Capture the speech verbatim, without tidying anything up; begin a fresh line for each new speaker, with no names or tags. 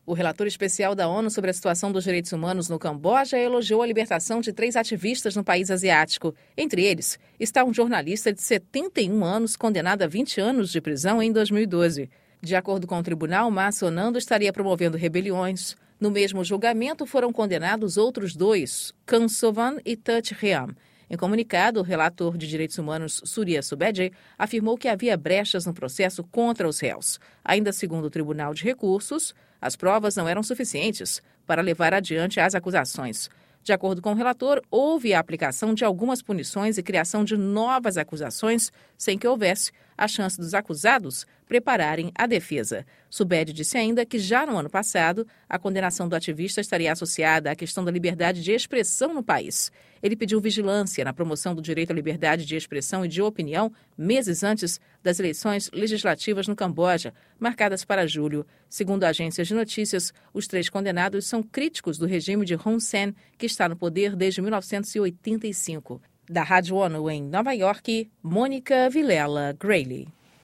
O relator especial da ONU sobre a situação dos direitos humanos no Camboja elogiou a libertação de três ativistas no país asiático. Entre eles está um jornalista de setenta e um anos condenado a vinte anos de prisão em dois mil e doze. De acordo com o tribunal, Ma Sonando estaria promovendo rebeliões. No mesmo julgamento foram condenados outros dois, Kang Sovan e Tet Ream. Em comunicado, o relator de direitos humanos Surya Subedje afirmou que havia brechas no processo contra os réus. Ainda segundo o Tribunal de Recursos, as provas não eram suficientes para levar adiante as acusações. De acordo com o relator, houve a aplicação de algumas punições e criação de novas acusações sem que houvesse a chance dos acusados prepararem a defesa. Subed disse ainda que já no ano passado, a condenação do ativista estaria associada à questão da liberdade de expressão no país. Ele pediu vigilância na promoção do direito à liberdade de expressão e de opinião meses antes das eleições legislativas no Camboja, marcadas para julho. Segundo agências de notícias, os três condenados são críticos do regime de Hun Sen, que está no poder desde mil novecentos e oitenta e cinco. Da Rádio ONU em Nova York, Mônica Vilela Grayley.